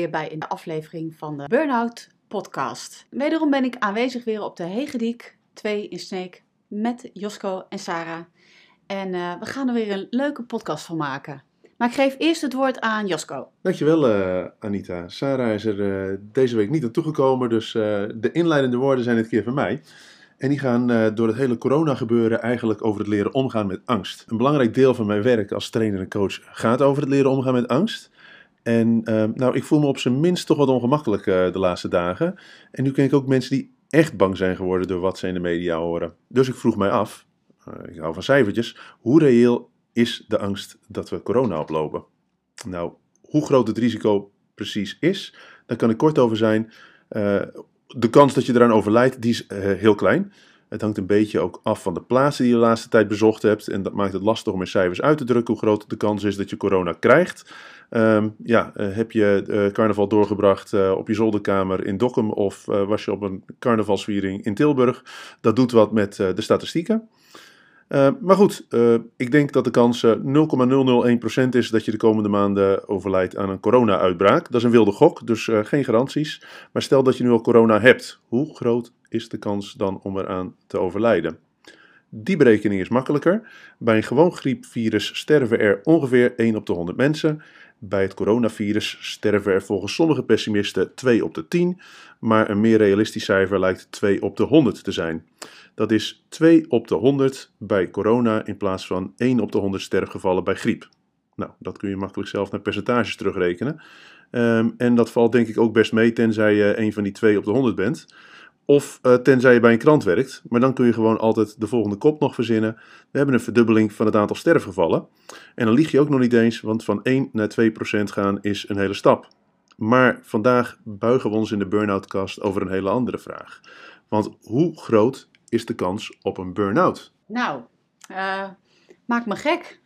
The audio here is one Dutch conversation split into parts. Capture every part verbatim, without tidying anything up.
weer bij een aflevering van de Burnout podcast. Wederom ben ik aanwezig weer op de Hegediek twee in Sneek met Josko en Sarah. En uh, we gaan er weer een leuke podcast van maken. Maar ik geef eerst het woord aan Josko. Dankjewel uh, Anita. Sarah is er uh, deze week niet naartoe gekomen, dus uh, de inleidende woorden zijn dit keer van mij. En die gaan uh, door het hele corona gebeuren eigenlijk over het leren omgaan met angst. Een belangrijk deel van mijn werk als trainer en coach gaat over het leren omgaan met angst. En uh, nou, ik voel me op zijn minst toch wat ongemakkelijk uh, de laatste dagen. En nu ken ik ook mensen die echt bang zijn geworden door wat ze in de media horen. Dus ik vroeg mij af, uh, ik hou van cijfertjes, hoe reëel is de angst dat we corona oplopen? Nou, hoe groot het risico precies is, daar kan ik kort over zijn. Uh, de kans dat je eraan overlijdt, die is uh, heel klein. Het hangt een beetje ook af van de plaatsen die je de laatste tijd bezocht hebt. En dat maakt het lastig om in cijfers uit te drukken hoe groot de kans is dat je corona krijgt. Um, ja, uh, heb je uh, carnaval doorgebracht uh, op je zolderkamer in Dokkum of uh, was je op een carnavalsviering in Tilburg? Dat doet wat met uh, de statistieken. Uh, maar goed, uh, ik denk dat de kans uh, nul komma nul nul één procent is dat je de komende maanden overlijdt aan een corona-uitbraak. Dat is een wilde gok, dus uh, geen garanties. Maar stel dat je nu al corona hebt, hoe groot is de kans dan om eraan te overlijden? Die berekening is makkelijker. Bij een gewoon griepvirus sterven er ongeveer één op de honderd mensen. Bij het coronavirus sterven er volgens sommige pessimisten twee op de tien. Maar een meer realistisch cijfer lijkt twee op de honderd te zijn. Dat is twee op de honderd bij corona in plaats van één op de honderd sterfgevallen bij griep. Nou, dat kun je makkelijk zelf naar percentages terugrekenen. Um, en dat valt denk ik ook best mee tenzij je een van die twee op de honderd bent. Of uh, tenzij je bij een krant werkt. Maar dan kun je gewoon altijd de volgende kop nog verzinnen. We hebben een verdubbeling van het aantal sterfgevallen. En dan lieg je ook nog niet eens, want van één naar twee procent gaan is een hele stap. Maar vandaag buigen we ons in de Burnoutcast over een hele andere vraag. Want hoe groot is de kans op een burn-out? Nou, uh, maak me gek.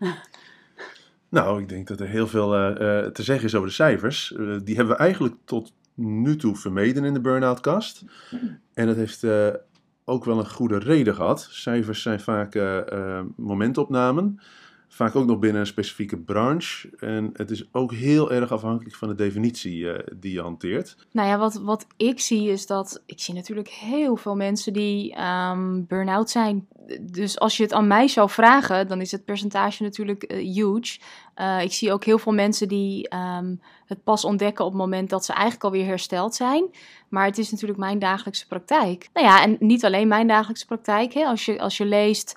Nou, ik denk dat er heel veel uh, uh, te zeggen is over de cijfers. Uh, die hebben we eigenlijk tot nu toe vermeden in de Burnoutcast. En dat heeft uh, ook wel een goede reden gehad. Cijfers zijn vaak uh, uh, momentopnamen. Vaak ook nog binnen een specifieke branche. En het is ook heel erg afhankelijk van de definitie uh, die je hanteert. Nou ja, wat, wat ik zie is dat... Ik zie natuurlijk heel veel mensen die um, burn-out zijn. Dus als je het aan mij zou vragen, dan is het percentage natuurlijk uh, huge. Uh, ik zie ook heel veel mensen die um, het pas ontdekken op het moment dat ze eigenlijk alweer hersteld zijn. Maar het is natuurlijk mijn dagelijkse praktijk. Nou ja, en niet alleen mijn dagelijkse praktijk. Hè. Als je, als je leest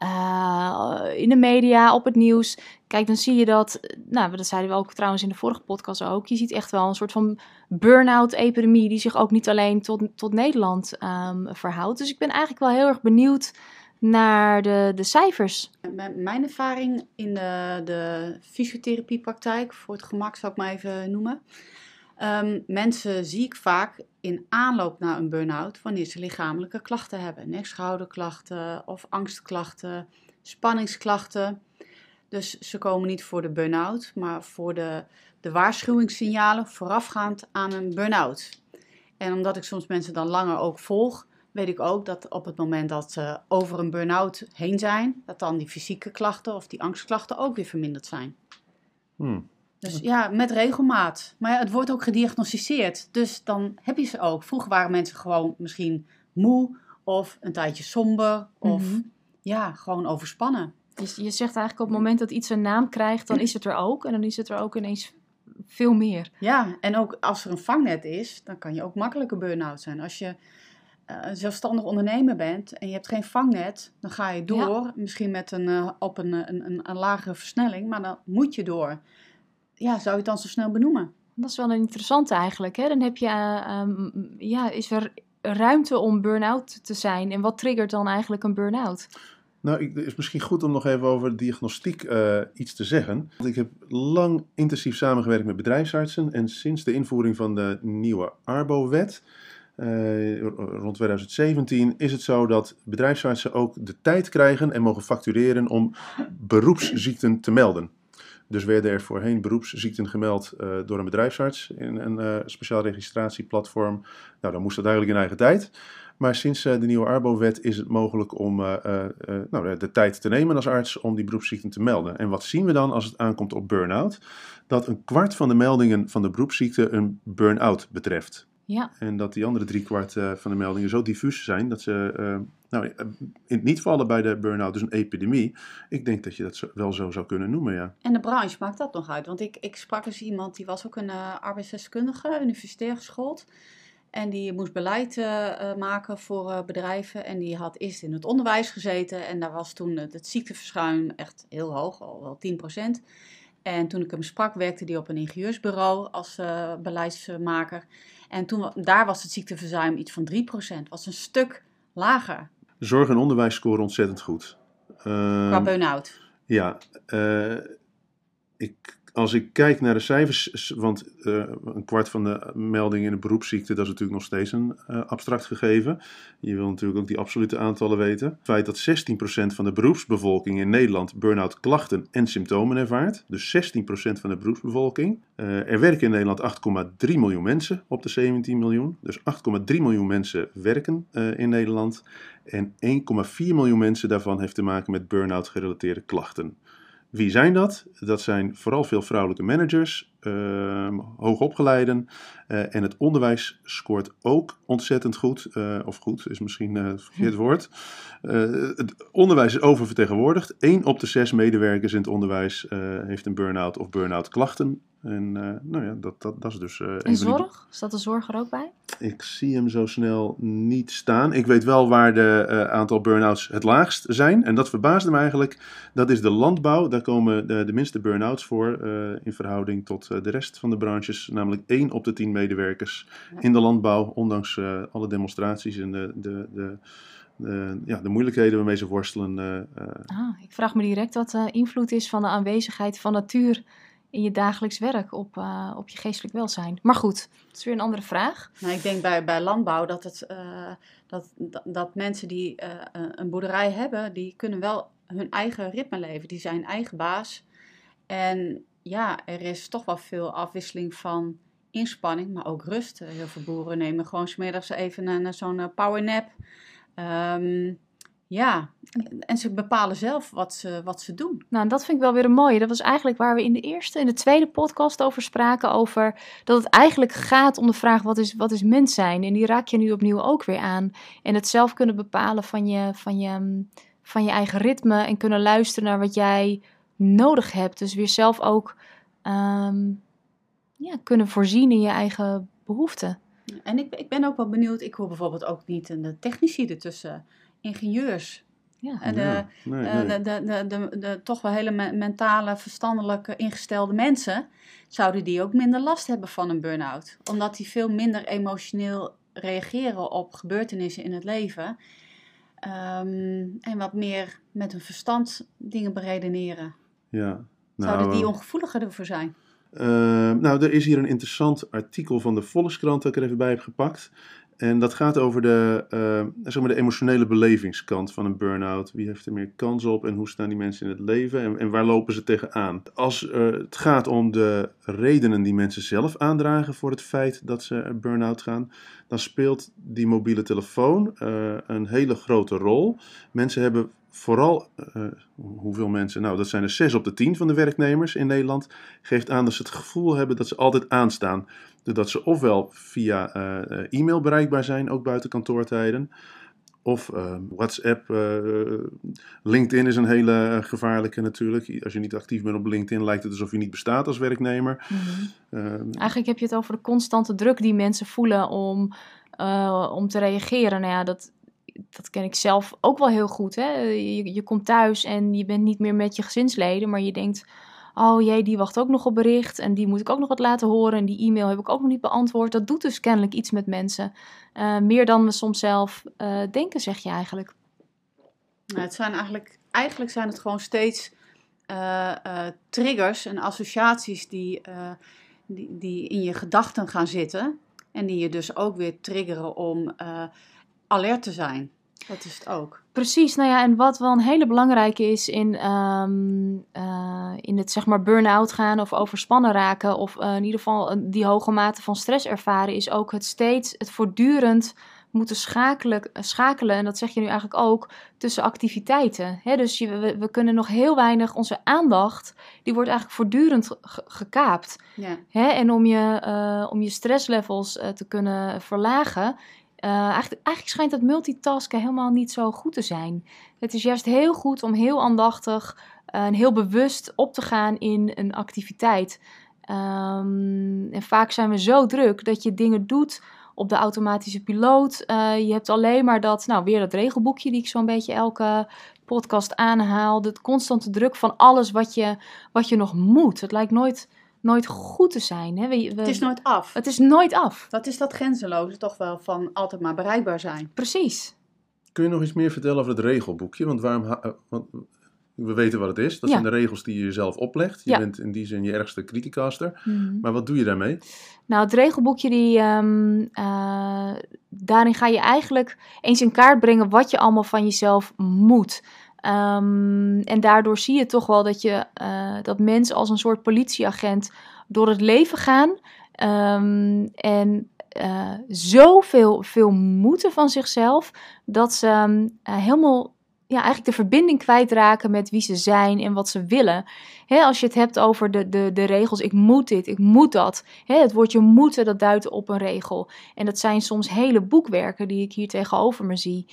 uh, in de media, op het nieuws, kijk, dan zie je dat... Nou, dat zeiden we ook trouwens in de vorige podcast ook. Je ziet echt wel een soort van burn-out-epidemie die zich ook niet alleen tot, tot Nederland um, verhoudt. Dus ik ben eigenlijk wel heel erg benieuwd naar de, de cijfers. Mijn ervaring in de, de fysiotherapiepraktijk, voor het gemak zou ik maar even noemen. Um, mensen zie ik vaak in aanloop naar een burn-out wanneer ze lichamelijke klachten hebben. Nek- schouderklachten of angstklachten, spanningsklachten. Dus ze komen niet voor de burn-out, maar voor de, de waarschuwingssignalen voorafgaand aan een burn-out. En omdat ik soms mensen dan langer ook volg, weet ik ook dat op het moment dat ze over een burn-out heen zijn, dat dan die fysieke klachten of die angstklachten ook weer verminderd zijn. Hmm. Dus ja, met regelmaat. Maar ja, het wordt ook gediagnosticeerd, dus dan heb je ze ook. Vroeger waren mensen gewoon misschien moe of een tijdje somber of mm-hmm. ja, gewoon overspannen. Dus je zegt eigenlijk op het moment dat iets een naam krijgt, dan is het er ook. En dan is het er ook ineens veel meer. Ja, en ook als er een vangnet is, dan kan je ook makkelijker burn-out zijn. Als je uh, zelfstandig ondernemer bent en je hebt geen vangnet, dan ga je door. Ja. Misschien met een, uh, op een, een, een, een lagere versnelling, maar dan moet je door. Ja, zou je het dan zo snel benoemen? Dat is wel een interessante eigenlijk. Hè? Dan heb je, uh, um, ja, is er ruimte om burn-out te zijn. En wat triggert dan eigenlijk een burn-out? Nou, het is misschien goed om nog even over diagnostiek uh, iets te zeggen. Ik heb lang intensief samengewerkt met bedrijfsartsen. En sinds de invoering van de nieuwe Arbo-wet, uh, rond twintig zeventien, is het zo dat bedrijfsartsen ook de tijd krijgen en mogen factureren om beroepsziekten te melden. Dus werden er voorheen beroepsziekten gemeld uh, door een bedrijfsarts in een uh, speciaal registratieplatform. Nou, dan moest dat eigenlijk in eigen tijd. Maar sinds uh, de nieuwe Arbo-wet is het mogelijk om uh, uh, uh, nou, de tijd te nemen als arts om die beroepsziekten te melden. En wat zien we dan als het aankomt op burn-out? Dat een kwart van de meldingen van de beroepsziekte een burn-out betreft. Ja. En dat die andere driekwart uh, van de meldingen zo diffuus zijn dat ze uh, nou, in het niet vallen bij de burn-out, dus een epidemie. Ik denk dat je dat zo, wel zo zou kunnen noemen, ja. En de branche maakt dat nog uit. Want ik, ik sprak eens iemand, die was ook een uh, arbeidsdeskundige, universitair geschoold. En die moest beleid uh, maken voor uh, bedrijven. En die had eerst in het onderwijs gezeten. En daar was toen het, het ziekteverzuim echt heel hoog, al wel tien procent. En toen ik hem sprak, werkte hij op een ingenieursbureau als uh, beleidsmaker. En toen, daar was het ziekteverzuim iets van drie procent. Was een stuk lager. Zorg en onderwijs scoren ontzettend goed. Uh, Qua burn-out. Ja, uh, ik... Als ik kijk naar de cijfers, want uh, een kwart van de meldingen in de beroepsziekte, dat is natuurlijk nog steeds een uh, abstract gegeven. Je wil natuurlijk ook die absolute aantallen weten. Het feit dat zestien procent van de beroepsbevolking in Nederland burn-out klachten en symptomen ervaart. Dus zestien procent van de beroepsbevolking. Uh, er werken in Nederland acht komma drie miljoen mensen op de zeventien miljoen. Dus acht komma drie miljoen mensen werken uh, in Nederland. En één komma vier miljoen mensen daarvan heeft te maken met burn-out gerelateerde klachten. Wie zijn dat? Dat zijn vooral veel vrouwelijke managers, uh, hoogopgeleiden. Uh, en het onderwijs scoort ook ontzettend goed. Uh, of goed, is misschien uh, het verkeerd woord. Uh, het onderwijs is oververtegenwoordigd. Eén op de zes medewerkers in het onderwijs uh, heeft een burn-out of burn-out klachten. En uh, nou ja, dat, dat, dat is dus... Uh, en zorg? Die... Staat de zorg er ook bij? Ik zie hem zo snel niet staan. Ik weet wel waar de uh, aantal burn-outs het laagst zijn. En dat verbaasde me eigenlijk. Dat is de landbouw. Daar komen de, de minste burn-outs voor uh, in verhouding tot uh, de rest van de branches. Namelijk één op de tien medewerkers in de landbouw. Ondanks uh, alle demonstraties en de... de, de Uh, ja, de moeilijkheden waarmee ze worstelen. Uh, uh. Ah, ik vraag me direct wat de invloed is van de aanwezigheid van natuur in je dagelijks werk op, uh, op je geestelijk welzijn. Maar goed, dat is weer een andere vraag. Nou, ik denk bij, bij landbouw dat, het, uh, dat, dat, dat mensen die uh, een boerderij hebben, die kunnen wel hun eigen ritme leven. Die zijn eigen baas. En ja, er is toch wel veel afwisseling van inspanning, maar ook rust. Heel veel boeren nemen gewoon 's middags even een, zo'n powernap. Um, ja, en ze bepalen zelf wat ze, wat ze doen. Nou, en dat vind ik wel weer een mooie. Dat was eigenlijk waar we in de eerste en de tweede podcast over spraken. Over dat het eigenlijk gaat om de vraag, wat is, wat is mens zijn? En die raak je nu opnieuw ook weer aan. En het zelf kunnen bepalen van je, van je, van je eigen ritme. En kunnen luisteren naar wat jij nodig hebt. Dus weer zelf ook um, ja, kunnen voorzien in je eigen behoeften. En ik, ik ben ook wel benieuwd, ik hoor bijvoorbeeld ook niet de technici ertussen, ingenieurs. Ja. En de, Ja, nee, nee. de, de, de, de, de, de toch wel hele mentale, verstandelijke ingestelde mensen, zouden die ook minder last hebben van een burn-out. Omdat die veel minder emotioneel reageren op gebeurtenissen in het leven. Um, en wat meer met hun verstand dingen beredeneren. Ja. Nou, zouden die ongevoeliger ervoor zijn? Uh, nou, er is hier een interessant artikel van de Volkskrant dat ik er even bij heb gepakt. En dat gaat over de, uh, zeg maar de emotionele belevingskant van een burn-out. Wie heeft er meer kans op en hoe staan die mensen in het leven en, en waar lopen ze tegenaan? Als uh, het gaat om de redenen die mensen zelf aandragen voor het feit dat ze burn-out gaan, dan speelt die mobiele telefoon uh, een hele grote rol. Mensen hebben vooral, uh, hoeveel mensen? Nou, dat zijn er zes op de tien van de werknemers in Nederland. Geeft aan dat ze het gevoel hebben dat ze altijd aanstaan. Doordat ze ofwel via uh, e-mail bereikbaar zijn, ook buiten kantoortijden. Of uh, WhatsApp. Uh, LinkedIn is een hele gevaarlijke natuurlijk. Als je niet actief bent op LinkedIn, lijkt het alsof je niet bestaat als werknemer. Mm-hmm. Uh, Eigenlijk heb je het over de constante druk die mensen voelen om, uh, om te reageren. Nou ja, dat... Dat ken ik zelf ook wel heel goed. Hè? Je, je komt thuis en je bent niet meer met je gezinsleden, maar je denkt, oh jee, die wacht ook nog op bericht en die moet ik ook nog wat laten horen en die e-mail heb ik ook nog niet beantwoord. Dat doet dus kennelijk iets met mensen. Uh, meer dan we soms zelf uh, denken, zeg je eigenlijk. Nou, het zijn eigenlijk, eigenlijk zijn het gewoon steeds uh, uh, triggers en associaties die, uh, die, die in je gedachten gaan zitten en die je dus ook weer triggeren om Uh, alert te zijn. Dat is het ook. Precies, nou ja, en wat wel een hele belangrijke is in, um, uh, in het zeg maar burn-out gaan of overspannen raken of uh, in ieder geval die hoge mate van stress ervaren, is ook het steeds, het voortdurend moeten schakelen, schakelen, en dat zeg je nu eigenlijk ook, tussen activiteiten. Hè? Dus je, we, we kunnen nog heel weinig, onze aandacht, die wordt eigenlijk voortdurend ge- gekaapt. Ja. Hè? En om je, uh, om je stresslevels uh, te kunnen verlagen, uh, eigenlijk, eigenlijk schijnt dat multitasken helemaal niet zo goed te zijn. Het is juist heel goed om heel aandachtig uh, en heel bewust op te gaan in een activiteit. Um, en vaak zijn we zo druk dat je dingen doet op de automatische piloot. Uh, je hebt alleen maar dat, nou weer dat regelboekje die ik zo'n beetje elke podcast aanhaal. De constante druk van alles wat je, wat je nog moet. Het lijkt nooit, nooit goed te zijn. Hè? We, we, Het is nooit af. Het is nooit af. Dat is dat grenzeloze toch wel van altijd maar bereikbaar zijn. Precies. Kun je nog iets meer vertellen over het regelboekje? Want waarom... Ha- want we weten wat het is. Dat ja. zijn de regels die je jezelf oplegt. Je ja. bent in die zin je ergste criticaster. Mm-hmm. Maar wat doe je daarmee? Nou, het regelboekje, die, um, uh, daarin ga je eigenlijk eens in kaart brengen wat je allemaal van jezelf moet. Um, en daardoor zie je toch wel dat, je, uh, dat mensen als een soort politieagent door het leven gaan. Um, en uh, zoveel veel moeten van zichzelf, dat ze um, uh, helemaal... ja, eigenlijk de verbinding kwijtraken met wie ze zijn en wat ze willen. He, als je het hebt over de, de, de regels, ik moet dit, ik moet dat. He, het woordje moeten, dat duidt op een regel. En dat zijn soms hele boekwerken die ik hier tegenover me zie.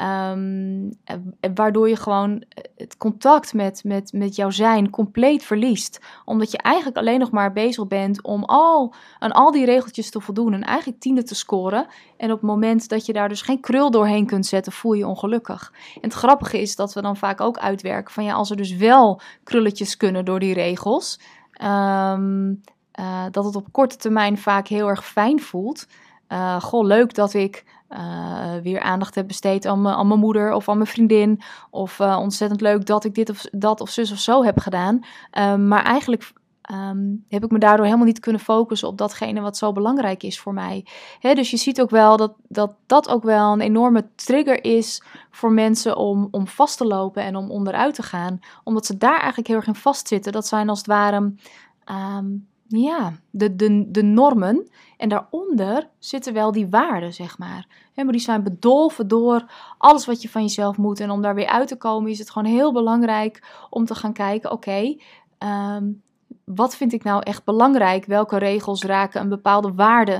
Um, waardoor je gewoon het contact met, met, met jouw zijn compleet verliest. Omdat je eigenlijk alleen nog maar bezig bent om al, aan al die regeltjes te voldoen en eigenlijk tiende te scoren. En op het moment dat je daar dus geen krul doorheen kunt zetten, voel je je ongelukkig. En het grappige is dat we dan vaak ook uitwerken van ja, als er dus wel krulletjes kunnen door die regels, um, uh, dat het op korte termijn vaak heel erg fijn voelt. Uh, goh, leuk dat ik uh, weer aandacht heb besteed aan, aan mijn moeder of aan mijn vriendin. Of uh, ontzettend leuk dat ik dit of dat of zus of zo heb gedaan. Uh, maar eigenlijk Um, heb ik me daardoor helemaal niet kunnen focussen op datgene wat zo belangrijk is voor mij. He, dus je ziet ook wel dat, dat dat ook wel een enorme trigger is voor mensen om, om vast te lopen en om onderuit te gaan. Omdat ze daar eigenlijk heel erg in vastzitten. Dat zijn als het ware um, ja, de, de, de normen. En daaronder zitten wel die waarden, zeg maar. He, maar die zijn bedolven door alles wat je van jezelf moet. En om daar weer uit te komen is het gewoon heel belangrijk om te gaan kijken, oké, okay, um, wat vind ik nou echt belangrijk? Welke regels raken een bepaalde waarde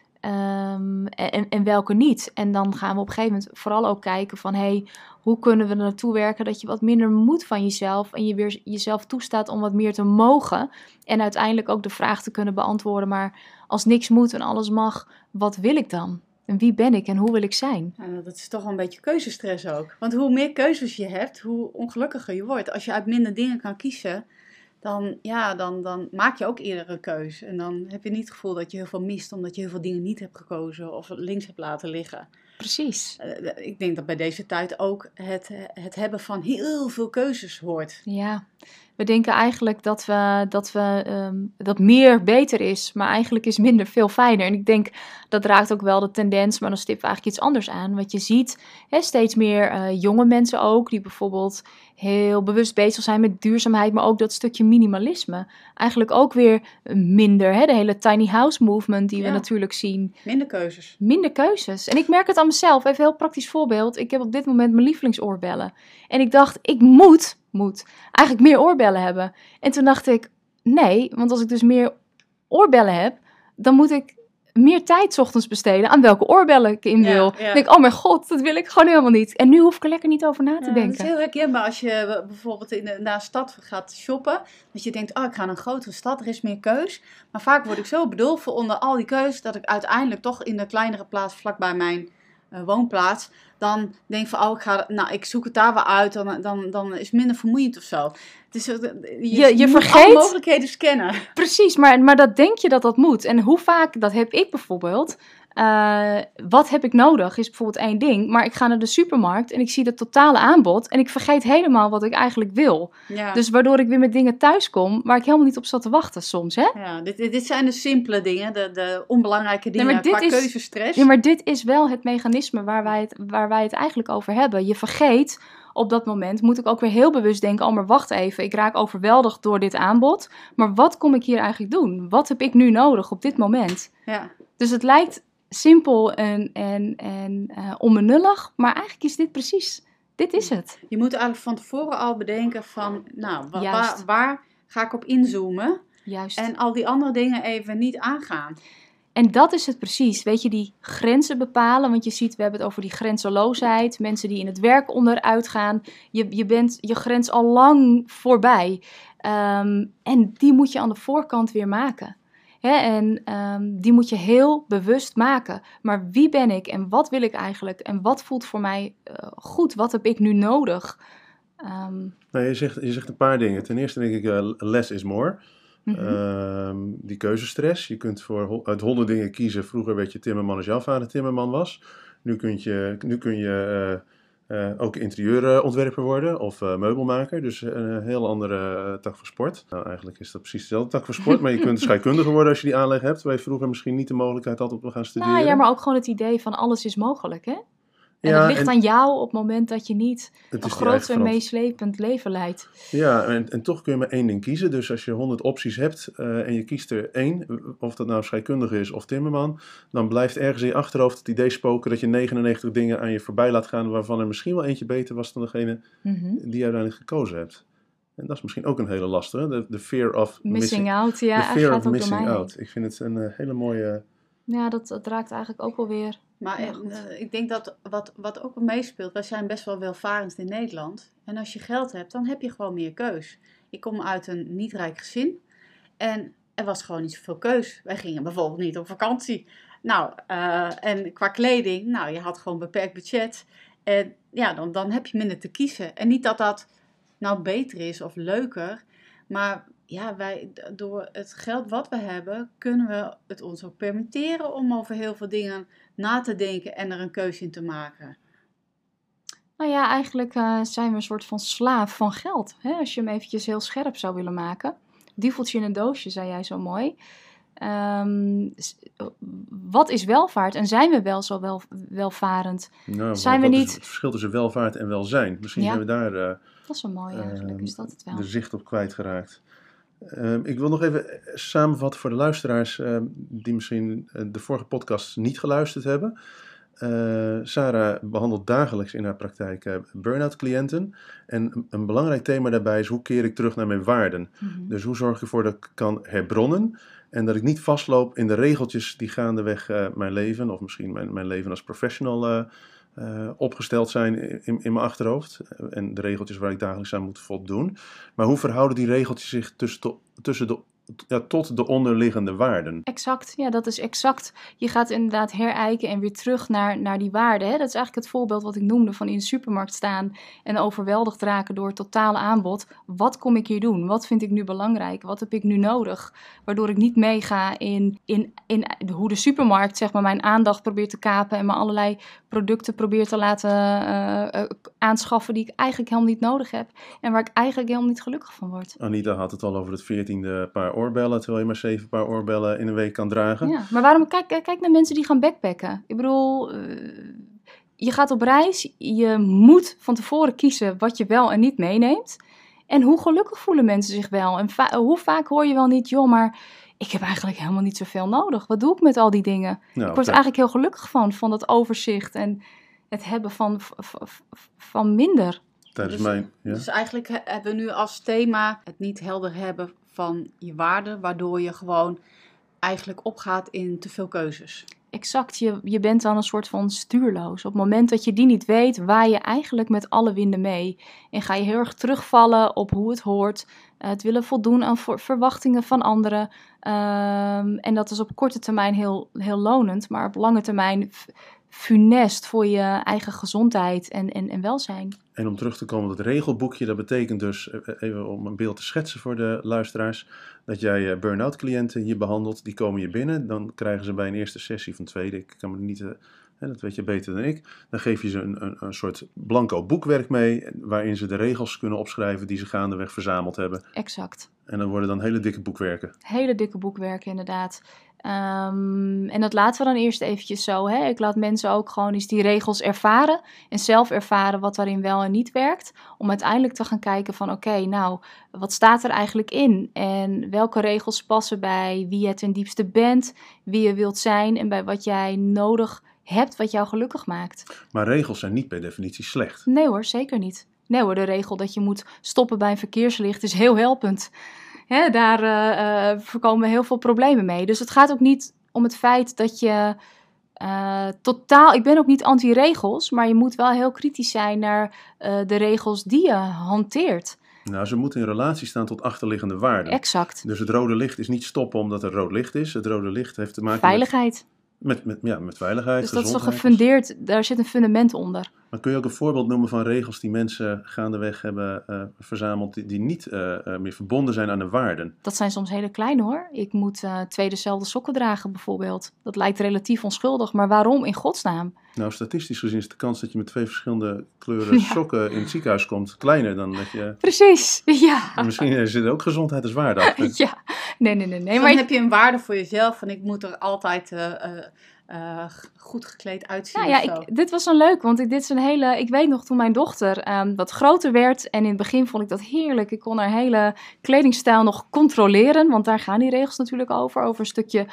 um, en, en welke niet? En dan gaan we op een gegeven moment vooral ook kijken van... hey, hoe kunnen we er naartoe werken dat je wat minder moet van jezelf... en je weer jezelf toestaat om wat meer te mogen... en uiteindelijk ook de vraag te kunnen beantwoorden... maar als niks moet en alles mag, wat wil ik dan? En wie ben ik en hoe wil ik zijn? Ja, dat is toch wel een beetje keuzestress ook. Want hoe meer keuzes je hebt, hoe ongelukkiger je wordt. Als je uit minder dingen kan kiezen... Dan, ja, dan, dan maak je ook eerder een keuze. En dan heb je niet het gevoel dat je heel veel mist... omdat je heel veel dingen niet hebt gekozen of links hebt laten liggen. Precies. Uh, ik denk dat bij deze tijd ook het, het hebben van heel veel keuzes hoort. Ja, we denken eigenlijk dat, we, dat, we, um, dat meer beter is... maar eigenlijk is minder veel fijner. En ik denk, dat raakt ook wel de tendens... maar dan stippen we eigenlijk iets anders aan. Wat je ziet, hè, steeds meer uh, jonge mensen ook... die bijvoorbeeld heel bewust bezig zijn met duurzaamheid... maar ook dat stukje minimalisme. Eigenlijk ook weer minder. Hè? De hele tiny house movement die ja. we natuurlijk zien. Minder keuzes. Minder keuzes. En ik merk het aan mezelf. Even een heel praktisch voorbeeld. Ik heb op dit moment mijn lievelingsoorbellen. En ik dacht, ik moet... moet eigenlijk meer oorbellen hebben. En toen dacht ik, nee, want als ik dus meer oorbellen heb, dan moet ik meer tijd 's ochtends besteden aan welke oorbellen ik in wil. Ja, ja. Dan denk ik, oh mijn god, dat wil ik gewoon helemaal niet. En nu hoef ik er lekker niet over na te ja, denken. Dat is heel herkenbaar als je bijvoorbeeld in de, naar een stad gaat shoppen. Dat je denkt, oh, ik ga naar een grotere stad, er is meer keus. Maar vaak word ik zo bedolven onder al die keus, dat ik uiteindelijk toch in de kleinere plaats vlakbij mijn uh, woonplaats, dan denk van, oh, ik, ga, nou, ik zoek het daar wel uit, dan, dan, dan is het minder vermoeiend of zo. Het is, je, je, je, je vergeet alle mogelijkheden scannen. Precies, maar, maar dat denk je dat dat moet. En hoe vaak, dat heb ik bijvoorbeeld, uh, wat heb ik nodig, is bijvoorbeeld één ding. Maar ik ga naar de supermarkt en ik zie het totale aanbod en ik vergeet helemaal wat ik eigenlijk wil. Ja. Dus waardoor ik weer met dingen thuis kom waar ik helemaal niet op zat te wachten soms, hè? Ja, dit, dit zijn de simpele dingen, de, de onbelangrijke dingen, nee, qua is, keuzestress. Ja, maar dit is wel het mechanisme waar wij het, waar wij het eigenlijk over hebben. Je vergeet... Op dat moment moet ik ook weer heel bewust denken, oh maar wacht even, ik raak overweldigd door dit aanbod. Maar wat kom ik hier eigenlijk doen? Wat heb ik nu nodig op dit moment? Ja. Dus het lijkt simpel en, en, en uh, onbenullig, maar eigenlijk is dit precies, dit is het. Je moet eigenlijk van tevoren al bedenken van, nou, wa- Juist. waar, waar ga ik op inzoomen? Juist. En al die andere dingen even niet aangaan. En dat is het precies, weet je, die grenzen bepalen. Want je ziet, we hebben het over die grenzeloosheid. Mensen die in het werk onderuit gaan. Je, je bent je grens al lang voorbij. Um, en die moet je aan de voorkant weer maken. Hè? En um, die moet je heel bewust maken. Maar wie ben ik en wat wil ik eigenlijk? En wat voelt voor mij uh, goed? Wat heb ik nu nodig? Um, nou, je, zegt, je zegt een paar dingen. Ten eerste denk ik, uh, less is more. Mm-hmm. Uh, die keuzestress. Je kunt voor, uit honderd dingen kiezen. Vroeger werd je timmerman als jouw vader timmerman was. Nu kun je, nu kun je uh, uh, ook interieurontwerper worden of uh, meubelmaker. Dus uh, een heel andere uh, tak van sport. Nou, eigenlijk is dat precies dezelfde tak van sport. Maar je kunt scheikundige worden als je die aanleg hebt. Waar je vroeger misschien niet de mogelijkheid had om te gaan studeren. Nou ja, maar ook gewoon het idee van alles is mogelijk, hè? En ja, het ligt en aan jou op het moment dat je niet een groot en meeslepend leven leidt. Ja, en, en toch kun je maar één ding kiezen. Dus als je honderd opties hebt uh, en je kiest er één, of dat nou scheikundige is of timmerman, dan blijft ergens in je achterhoofd het idee spoken dat je negenennegentig dingen aan je voorbij laat gaan, waarvan er misschien wel eentje beter was dan degene Mm-hmm. die je uiteindelijk gekozen hebt. En dat is misschien ook een hele lastige, de, de fear of Missing, missing out. Ja, the fear gaat of ook missing door mij out. Ik vind het een uh, hele mooie... Ja, dat, dat raakt eigenlijk ook wel weer. Maar Ja, uh, ik denk dat wat, wat ook meespeelt, wij zijn best wel welvarend in Nederland. En als je geld hebt, dan heb je gewoon meer keus. Ik kom uit een niet rijk gezin en er was gewoon niet zoveel keus. Wij gingen bijvoorbeeld niet op vakantie. Nou, uh, en qua kleding, nou, je had gewoon een beperkt budget. En ja, dan, dan heb je minder te kiezen. En niet dat dat nou beter is of leuker, maar... Ja, wij, door het geld wat we hebben, kunnen we het ons ook permitteren om over heel veel dingen na te denken en er een keuze in te maken. Nou ja, eigenlijk uh, zijn we een soort van slaaf van geld. Hè? Als je hem eventjes heel scherp zou willen maken. Dieveltje in een doosje, zei jij zo mooi. Um, wat is welvaart en zijn we wel zo wel, welvarend? Nou, zijn we wat niet... is het verschil tussen welvaart en welzijn? Misschien ja. zijn we daar uh, dat is wel mooi eigenlijk, is dat het wel. de zicht op kwijtgeraakt. Uh, ik wil nog even samenvatten voor de luisteraars uh, die misschien uh, de vorige podcast niet geluisterd hebben. Uh, Sarah behandelt dagelijks in haar praktijk uh, burn-out cliënten. En een, een belangrijk thema daarbij is hoe keer ik terug naar mijn waarden. Mm-hmm. Dus hoe zorg ik ervoor dat ik kan herbronnen en dat ik niet vastloop in de regeltjes die gaandeweg uh, mijn leven, of misschien mijn, mijn leven als professional uh, uh, opgesteld zijn in, in mijn achterhoofd. En de regeltjes waar ik dagelijks aan moet voldoen. Maar hoe verhouden die regeltjes zich tussen, to, tussen de Ja, tot de onderliggende waarden. Exact, ja, dat is exact. Je gaat inderdaad herijken en weer terug naar, naar die waarden. Hè? Dat is eigenlijk het voorbeeld wat ik noemde van in de supermarkt staan en overweldigd raken door het totale aanbod. Wat kom ik hier doen? Wat vind ik nu belangrijk? Wat heb ik nu nodig? Waardoor ik niet meega in, in, in hoe de supermarkt zeg maar, mijn aandacht probeert te kapen en me allerlei producten probeert te laten uh, uh, aanschaffen die ik eigenlijk helemaal niet nodig heb en waar ik eigenlijk helemaal niet gelukkig van word. Anita had het al over het veertiende paar oorbellen, terwijl je maar zeven paar oorbellen in een week kan dragen. Ja, maar waarom, kijk, kijk naar mensen die gaan backpacken. Ik bedoel, uh, je gaat op reis, je moet van tevoren kiezen wat je wel en niet meeneemt. En hoe gelukkig voelen mensen zich wel? En va- hoe vaak hoor je wel niet, joh, maar ik heb eigenlijk helemaal niet zoveel nodig. Wat doe ik met al die dingen? Nou, ik word er eigenlijk heel gelukkig van, van dat overzicht en het hebben van, van, van minder. Tijdens dus, mijn, ja. dus eigenlijk hebben we nu als thema het niet helder hebben van je waarden, waardoor je gewoon eigenlijk opgaat in te veel keuzes. Exact, je, je bent dan een soort van stuurloos. Op het moment dat je die niet weet, waai je eigenlijk met alle winden mee. En ga je heel erg terugvallen op hoe het hoort. Uh, het willen voldoen aan voor, verwachtingen van anderen. Um, en dat is op korte termijn heel, heel lonend, maar op lange termijn f- funest voor je eigen gezondheid en, en, en welzijn. En om terug te komen op het regelboekje, dat betekent dus, even om een beeld te schetsen voor de luisteraars, dat jij burn-out cliënten hier behandelt, die komen je binnen, dan krijgen ze bij een eerste sessie van tweede, ik kan me niet, uh, dat weet je beter dan ik, dan geef je ze een, een, een soort blanco boekwerk mee, waarin ze de regels kunnen opschrijven die ze gaandeweg verzameld hebben. Exact. En dan worden dan hele dikke boekwerken. Hele dikke boekwerken, inderdaad. Um, en dat laten we dan eerst eventjes zo. Hè? Ik laat mensen ook gewoon eens die regels ervaren. En zelf ervaren wat daarin wel en niet werkt. Om uiteindelijk te gaan kijken van oké, okay, nou, wat staat er eigenlijk in? En welke regels passen bij wie je ten diepste bent, wie je wilt zijn en bij wat jij nodig hebt, wat jou gelukkig maakt. Maar regels zijn niet per definitie slecht. Nee hoor, zeker niet. Nee hoor, de regel dat je moet stoppen bij een verkeerslicht is heel helpend. Hè, daar uh, uh, voorkomen heel veel problemen mee. Dus het gaat ook niet om het feit dat je uh, totaal... Ik ben ook niet anti-regels, maar je moet wel heel kritisch zijn naar uh, de regels die je hanteert. Nou, ze moeten in relatie staan tot achterliggende waarden. Exact. Dus het rode licht is niet stoppen omdat er rood licht is. Het rode licht heeft te maken veiligheid. met... Met, met, ja, met veiligheid, dus dat is toch gezondheid. gefundeerd, daar zit een fundament onder. Maar kun je ook een voorbeeld noemen van regels die mensen gaandeweg hebben uh, verzameld, die, die niet uh, uh, meer verbonden zijn aan de waarden? Dat zijn soms hele kleine hoor. Ik moet uh, twee dezelfde sokken dragen bijvoorbeeld. Dat lijkt relatief onschuldig, maar waarom in godsnaam? Nou, statistisch gezien is de kans dat je met twee verschillende kleuren ja. sokken in het ziekenhuis komt kleiner dan dat je... Precies, ja. En misschien zit er ook gezondheid als waarde achter. Ja, nee, nee, nee. nee. Dan maar heb je een waarde voor jezelf van ik moet er altijd uh, uh, uh, goed gekleed uitzien. Nou ja, ik, dit was een leuk, want ik, dit is een hele... Ik weet nog toen mijn dochter um, wat groter werd en in het begin vond ik dat heerlijk. Ik kon haar hele kledingstijl nog controleren, want daar gaan die regels natuurlijk over, over een stukje...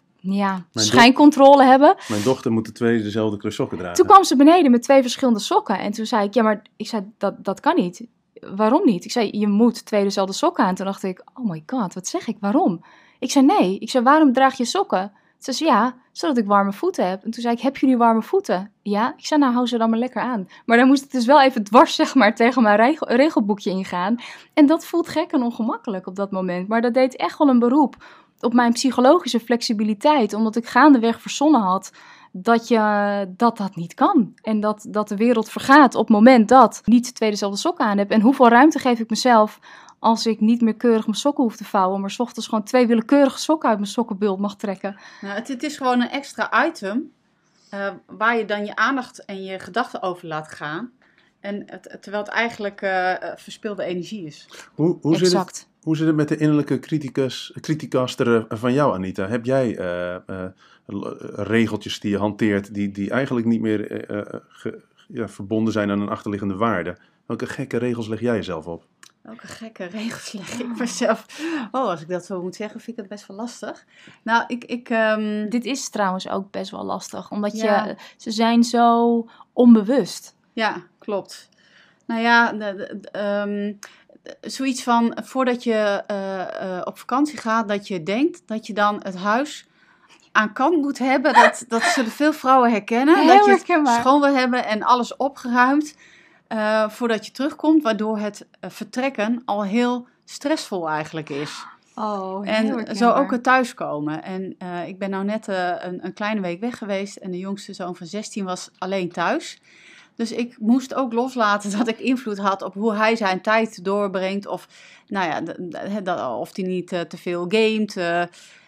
Ja, mijn schijncontrole do- hebben. Mijn dochter moet de twee dezelfde kleur sokken dragen. Toen kwam ze beneden met twee verschillende sokken. En toen zei ik, ja, maar ik zei, dat, dat kan niet. Waarom niet? Ik zei, je moet twee dezelfde sokken aan. Toen dacht ik, oh my god, wat zeg ik? Waarom? Ik zei, nee. Ik zei, waarom draag je sokken? Ze zei, ja, zodat ik warme voeten heb. En toen zei ik, heb jullie warme voeten? Ja. Ik zei, nou, hou ze dan maar lekker aan. Maar dan moest ik dus wel even dwars, zeg maar, tegen mijn regel, regelboekje ingaan. En dat voelt gek en ongemakkelijk op dat moment. Maar dat deed echt wel een beroep op mijn psychologische flexibiliteit, omdat ik gaandeweg verzonnen had dat je, dat, dat niet kan. En dat, dat de wereld vergaat op het moment dat ik niet twee dezelfde sokken aan heb. En hoeveel ruimte geef ik mezelf als ik niet meer keurig mijn sokken hoef te vouwen, maar 's ochtends gewoon twee willekeurige sokken uit mijn sokkenbult mag trekken. Nou, het, het is gewoon een extra item uh, waar je dan je aandacht en je gedachten over laat gaan. En het, terwijl het eigenlijk uh, verspilde energie is. Hoe, hoe exact. Zit het? Hoe zit het met de innerlijke criticus, criticaster van jou, Anita? Heb jij uh, uh, regeltjes die je hanteert die, die eigenlijk niet meer uh, ge, ja, verbonden zijn aan een achterliggende waarde? Welke gekke regels leg jij jezelf op? Welke gekke regels leg ik mezelf? Oh, als ik dat zo moet zeggen, vind ik het best wel lastig. Nou, ik... ik um... Dit is trouwens ook best wel lastig, omdat ja. je, ze zijn zo onbewust. Ja, klopt. Nou ja, de, de, um, zoiets van, voordat je uh, uh, op vakantie gaat, dat je denkt dat je dan het huis aan kant moet hebben. Dat, dat zullen veel vrouwen herkennen. Heel dat je herkenbaar. het schoon wil hebben en alles opgeruimd uh, voordat je terugkomt. Waardoor het uh, vertrekken al heel stressvol eigenlijk is. Oh, heel en herkenbaar. zo ook het thuiskomen. En uh, ik ben nou net uh, een, een kleine week weg geweest. En de jongste zoon van zestien was alleen thuis. Dus ik moest ook loslaten dat ik invloed had op hoe hij zijn tijd doorbrengt. Of, nou ja, d- d- of hij niet uh, te veel gamet. Uh,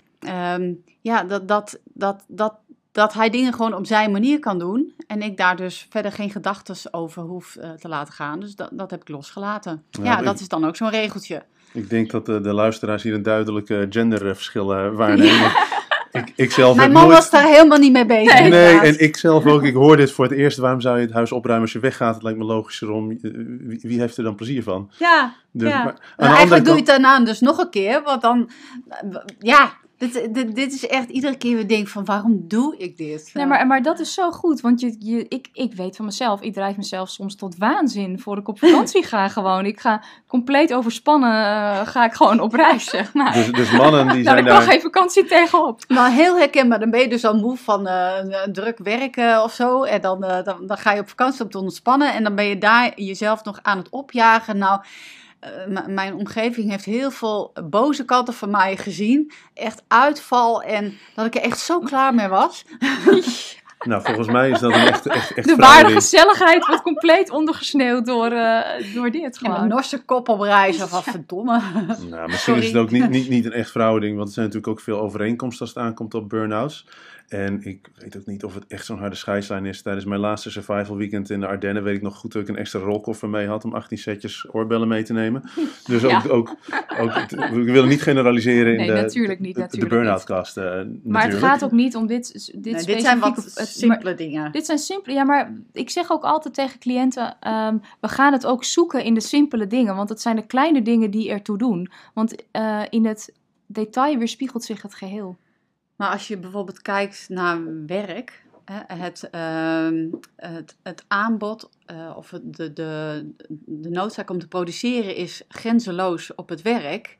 um, ja, dat, dat, dat, dat, dat hij dingen gewoon op zijn manier kan doen. En ik daar dus verder geen gedachten over hoef uh, te laten gaan. Dus dat, dat heb ik losgelaten. Ja, ja dat ik, is dan ook zo'n regeltje. Ik denk dat de, de luisteraars hier een duidelijke genderverschil uh, waarnemen. Ja. Ik, ik zelf Mijn man nooit... was daar helemaal niet mee bezig. Nee, nee en ik zelf ook. Ik hoor dit voor het eerst. Waarom zou je het huis opruimen als je weggaat? Het lijkt me logischer om... Wie, wie heeft er dan plezier van? Ja, dus, ja. Maar, nou, eigenlijk kant... doe je het daarna dus nog een keer. Want dan... Ja... Dit, dit, dit is echt iedere keer weer denk van waarom doe ik dit? Nee, maar, maar dat is zo goed, want je, je, ik, ik weet van mezelf, ik drijf mezelf soms tot waanzin voor ik op vakantie ga gewoon. Ik ga compleet overspannen, uh, ga ik gewoon op reis, zeg maar. Dus, dus mannen die nou, zijn daar daar... kan geen vakantie tegenop. Nou, heel herkenbaar. Dan ben je dus al moe van uh, druk werken of zo. En dan, uh, dan, dan ga je op vakantie om te ontspannen en dan ben je daar jezelf nog aan het opjagen. Nou... Uh, m- mijn omgeving heeft heel veel boze kanten van mij gezien. Echt uitval en dat ik er echt zo klaar mee was. Nou, volgens mij is dat een echt, echt, echt de ware gezelligheid wordt compleet ondergesneeuwd door, uh, door dit gewoon. En een Norse kop op reis of wat verdomme. Nou, misschien Sorry. is het ook niet, niet, niet een echt vrouwending, want er zijn natuurlijk ook veel overeenkomsten als het aankomt op burn-outs. En ik weet ook niet of het echt zo'n harde scheidslijn is. Tijdens mijn laatste survival weekend in de Ardennen weet ik nog goed dat ik een extra rolkoffer mee had om achttien setjes oorbellen mee te nemen. Dus Ja. ook, ook, ook, we willen niet generaliseren in Nee, de, natuurlijk niet, de, de natuurlijk burn-out cast. Uh, Maar het natuurlijk. gaat ook niet om dit, dit Nee, dit zijn wat specifieke- het- simpele maar- dingen. Dit zijn simpele, ja, maar ik zeg ook altijd tegen cliënten, ehm, we gaan het ook zoeken in de simpele dingen, want het zijn de kleine dingen die ertoe doen. Want uh, in het detail weerspiegelt zich het geheel. Maar als je bijvoorbeeld kijkt naar werk, hè, het, ehm, het, het aanbod uh, of het- de, de, de noodzaak om te produceren is grenzeloos op het werk.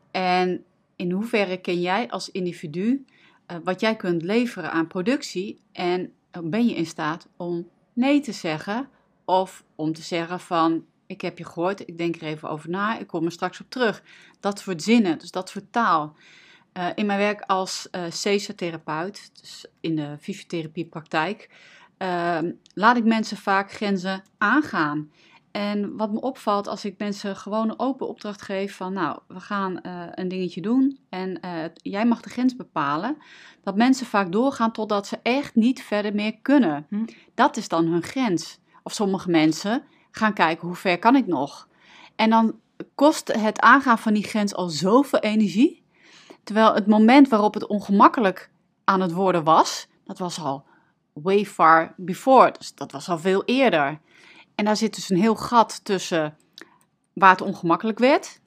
En in hoeverre ken jij als individu uh, wat jij kunt leveren aan productie en ben je in staat om nee te zeggen of om te zeggen van ik heb je gehoord, ik denk er even over na, ik kom er straks op terug. Dat soort zinnen, dus dat soort taal. Uh, in mijn werk als uh, C E S A-therapeut, dus in de fysiotherapiepraktijk, uh, laat ik mensen vaak grenzen aangaan. En wat me opvalt als ik mensen gewoon een open opdracht geef van nou, we gaan uh, een dingetje doen en uh, jij mag de grens bepalen, dat mensen vaak doorgaan totdat ze echt niet verder meer kunnen. Hm. Dat is dan hun grens. Of sommige mensen gaan kijken hoe ver kan ik nog. En dan kost het aangaan van die grens al zoveel energie. Terwijl het moment waarop het ongemakkelijk aan het worden was, dat was al way far before. Dus dat was al veel eerder. En daar zit dus een heel gat tussen waar het ongemakkelijk werd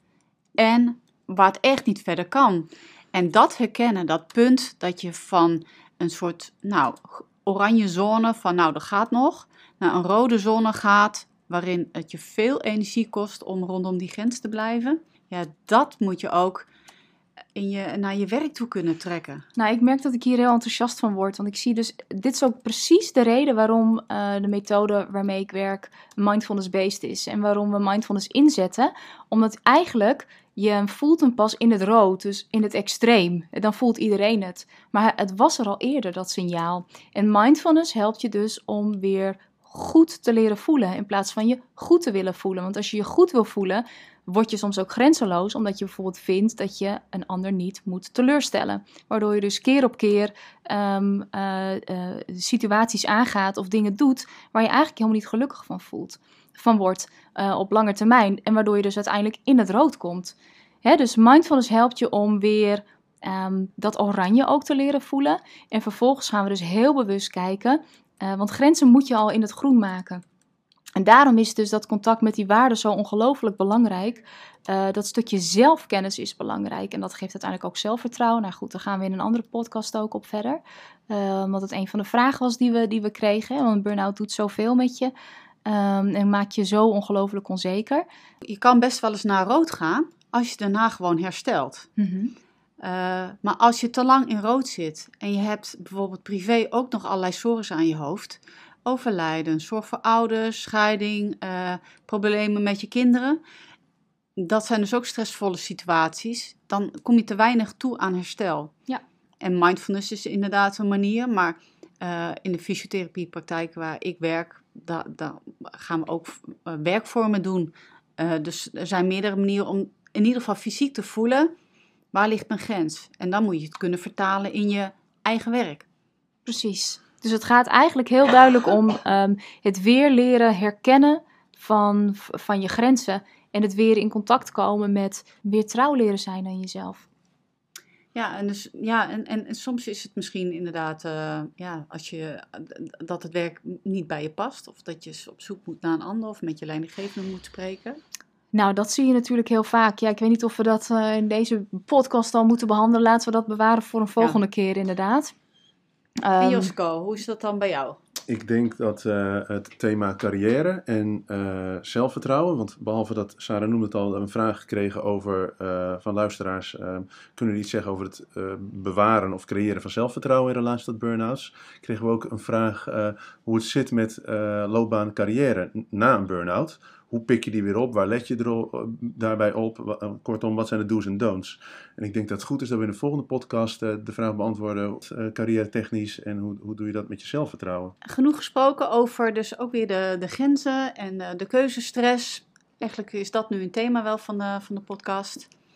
en waar het echt niet verder kan. En dat herkennen, dat punt dat je van een soort nou, oranje zone van nou, dat gaat nog, naar een rode zone gaat, waarin het je veel energie kost om rondom die grens te blijven. Ja, dat moet je ook in je, naar je werk toe kunnen trekken. Nou, ik merk dat ik hier heel enthousiast van word. Want ik zie dus, dit is ook precies de reden waarom uh, de methode waarmee ik werk mindfulness-based is. En waarom we mindfulness inzetten. Omdat eigenlijk, je voelt hem pas in het rood, dus in het extreem. Dan voelt iedereen het. Maar het was er al eerder, dat signaal. En mindfulness helpt je dus om weer goed te leren voelen. In plaats van je goed te willen voelen. Want als je je goed wil voelen, word je soms ook grenzeloos, omdat je bijvoorbeeld vindt dat je een ander niet moet teleurstellen. Waardoor je dus keer op keer um, uh, uh, situaties aangaat of dingen doet waar je eigenlijk helemaal niet gelukkig van voelt, van wordt uh, op lange termijn. En waardoor je dus uiteindelijk in het rood komt. Hè, dus mindfulness helpt je om weer um, dat oranje ook te leren voelen. En vervolgens gaan we dus heel bewust kijken, uh, want grenzen moet je al in het groen maken. En daarom is dus dat contact met die waarden zo ongelooflijk belangrijk. Uh, dat stukje zelfkennis is belangrijk. En dat geeft uiteindelijk ook zelfvertrouwen. Nou goed, daar gaan we in een andere podcast ook op verder. Uh, omdat het een van de vragen was die we, die we kregen. Hè? Want een burn-out doet zoveel met je. Um, en maakt je zo ongelooflijk onzeker. Je kan best wel eens naar rood gaan als je daarna gewoon herstelt. Mm-hmm. Uh, maar als je te lang in rood zit en je hebt bijvoorbeeld privé ook nog allerlei zorgen aan je hoofd, overlijden, zorg voor ouders, scheiding, uh, problemen met je kinderen, dat zijn dus ook stressvolle situaties, dan kom je te weinig toe aan herstel. Ja. En mindfulness is inderdaad een manier, maar uh, in de fysiotherapiepraktijk waar ik werk, daar da gaan we ook uh, werkvormen doen. Uh, dus er zijn meerdere manieren om in ieder geval fysiek te voelen, waar ligt mijn grens? En dan moet je het kunnen vertalen in je eigen werk. Precies. Dus het gaat eigenlijk heel duidelijk om um, het weer leren herkennen van, van je grenzen. En het weer in contact komen met weer trouw leren zijn aan jezelf. Ja, en, dus, ja en, en, en soms is het misschien inderdaad uh, ja, als je, dat het werk niet bij je past. Of dat je op zoek moet naar een ander of met je leidinggevende moet spreken. Nou, dat zie je natuurlijk heel vaak. Ja, ik weet niet of we dat uh, in deze podcast al moeten behandelen. Laten we dat bewaren voor een volgende ja. keer inderdaad. Um, Josko, hoe is dat dan bij jou? Ik denk dat uh, het thema carrière en uh, zelfvertrouwen, want behalve dat Sarah noemde het al, een vraag gekregen over uh, van luisteraars, uh, kunnen we iets zeggen over het uh, bewaren of creëren van zelfvertrouwen in relatie tot burn-outs? Kregen we ook een vraag uh, hoe het zit met uh, loopbaan carrière na een burn-out. Hoe pik je die weer op? Waar let je er daarbij op? Kortom, wat zijn de do's en don'ts? En ik denk dat het goed is dat we in de volgende podcast uh, de vraag beantwoorden, uh, carrière technisch en hoe, hoe doe je dat met je zelfvertrouwen? Genoeg gesproken over dus ook weer de, de grenzen en uh, de keuzestress. Eigenlijk is dat nu een thema wel van de, van de podcast.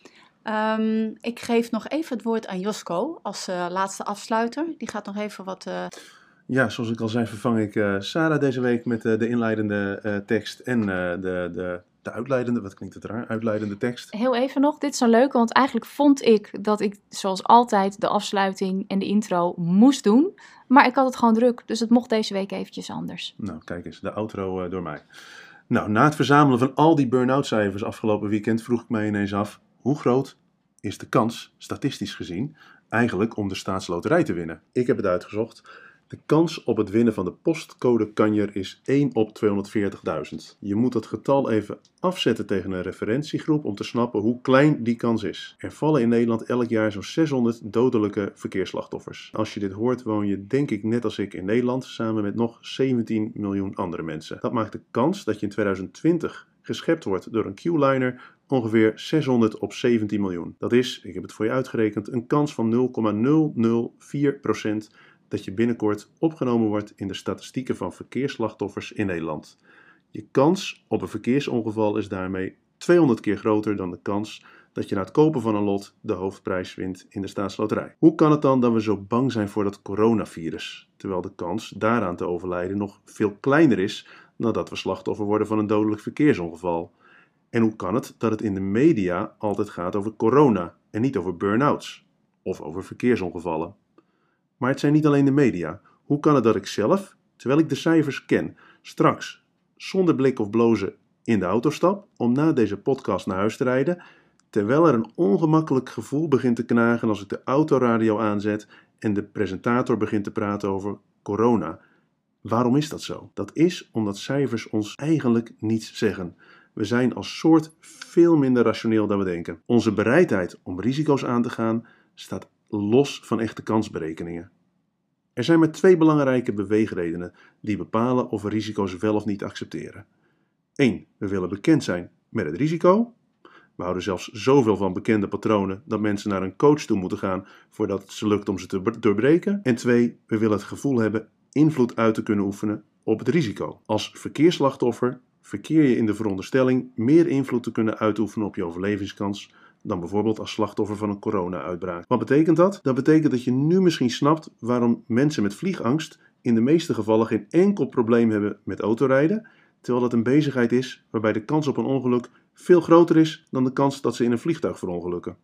Um, ik geef nog even het woord aan Josko als uh, laatste afsluiter. Die gaat nog even wat... Uh... Ja, zoals ik al zei, vervang ik uh, Sarah deze week met uh, de inleidende uh, tekst en uh, de, de, de uitleidende, wat klinkt het raar, uitleidende tekst. Heel even nog, dit is een leuke, want eigenlijk vond ik dat ik zoals altijd de afsluiting en de intro moest doen. Maar ik had het gewoon druk, dus het mocht deze week eventjes anders. Nou, kijk eens, de outro uh, door mij. Nou, na het verzamelen van al die burn-out cijfers afgelopen weekend vroeg ik mij ineens af, hoe groot is de kans, statistisch gezien, eigenlijk om de staatsloterij te winnen? Ik heb het uitgezocht. De kans op het winnen van de postcode kanjer is één op tweehonderdveertigduizend. Je moet dat getal even afzetten tegen een referentiegroep om te snappen hoe klein die kans is. Er vallen in Nederland elk jaar zo'n zeshonderd dodelijke verkeersslachtoffers. Als je dit hoort, woon je denk ik net als ik in Nederland, samen met nog zeventien miljoen andere mensen. Dat maakt de kans dat je in tweeduizend twintig geschept wordt door een Q-liner ongeveer zeshonderd op zeventien miljoen. Dat is, ik heb het voor je uitgerekend, een kans van nul komma nul nul vier procent dat je binnenkort opgenomen wordt in de statistieken van verkeersslachtoffers in Nederland. Je kans op een verkeersongeval is daarmee tweehonderd keer groter dan de kans dat je na het kopen van een lot de hoofdprijs wint in de staatsloterij. Hoe kan het dan dat we zo bang zijn voor dat coronavirus, terwijl de kans daaraan te overlijden nog veel kleiner is dan dat we slachtoffer worden van een dodelijk verkeersongeval? En hoe kan het dat het in de media altijd gaat over corona en niet over burn-outs of over verkeersongevallen? Maar het zijn niet alleen de media. Hoe kan het dat ik zelf, terwijl ik de cijfers ken, straks zonder blik of blozen in de auto stap om na deze podcast naar huis te rijden, terwijl er een ongemakkelijk gevoel begint te knagen als ik de autoradio aanzet en de presentator begint te praten over corona? Waarom is dat zo? Dat is omdat cijfers ons eigenlijk niets zeggen. We zijn als soort veel minder rationeel dan we denken. Onze bereidheid om risico's aan te gaan staat los van echte kansberekeningen. Er zijn maar twee belangrijke beweegredenen die bepalen of we risico's wel of niet accepteren. één. We willen bekend zijn met het risico. We houden zelfs zoveel van bekende patronen dat mensen naar een coach toe moeten gaan voordat het ze lukt om ze te doorbreken. En twee. We willen het gevoel hebben invloed uit te kunnen oefenen op het risico. Als verkeersslachtoffer verkeer je in de veronderstelling meer invloed te kunnen uitoefenen op je overlevingskans dan bijvoorbeeld als slachtoffer van een corona-uitbraak. Wat betekent dat? Dat betekent dat je nu misschien snapt waarom mensen met vliegangst in de meeste gevallen geen enkel probleem hebben met autorijden, terwijl dat een bezigheid is waarbij de kans op een ongeluk veel groter is dan de kans dat ze in een vliegtuig verongelukken.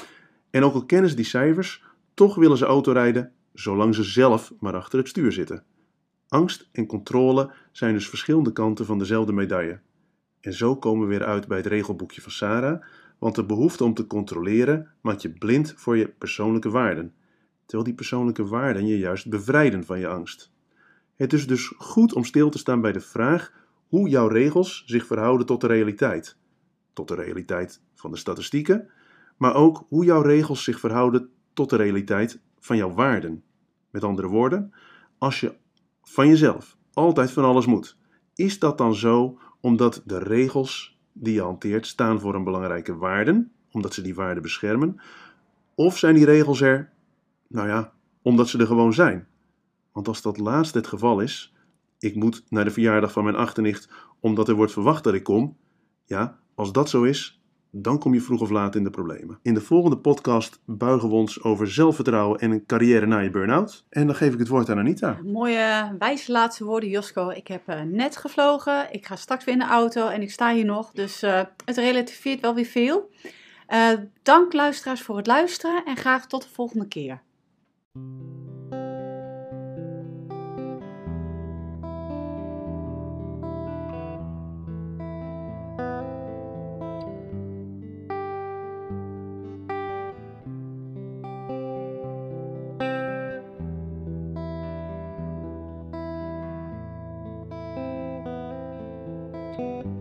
En ook al kennen ze die cijfers, toch willen ze autorijden zolang ze zelf maar achter het stuur zitten. Angst en controle zijn dus verschillende kanten van dezelfde medaille. En zo komen we weer uit bij het regelboekje van Sarah, want de behoefte om te controleren maakt je blind voor je persoonlijke waarden, terwijl die persoonlijke waarden je juist bevrijden van je angst. Het is dus goed om stil te staan bij de vraag hoe jouw regels zich verhouden tot de realiteit. Tot de realiteit van de statistieken, maar ook hoe jouw regels zich verhouden tot de realiteit van jouw waarden. Met andere woorden, als je van jezelf altijd van alles moet, is dat dan zo omdat de regels die je hanteert staan voor een belangrijke waarden, omdat ze die waarden beschermen, of zijn die regels er, nou ja, omdat ze er gewoon zijn? Want als dat laatste het geval is, ik moet naar de verjaardag van mijn achternicht omdat er wordt verwacht dat ik kom, ja, als dat zo is, dan kom je vroeg of laat in de problemen. In de volgende podcast buigen we ons over zelfvertrouwen en een carrière na je burn-out. En dan geef ik het woord aan Anita. Mooie, wijze laatste woorden, Josko. Ik heb uh, net gevlogen, ik ga straks weer in de auto en ik sta hier nog. Dus uh, het relativeert wel weer veel. Uh, dank luisteraars voor het luisteren en graag tot de volgende keer. Thank you.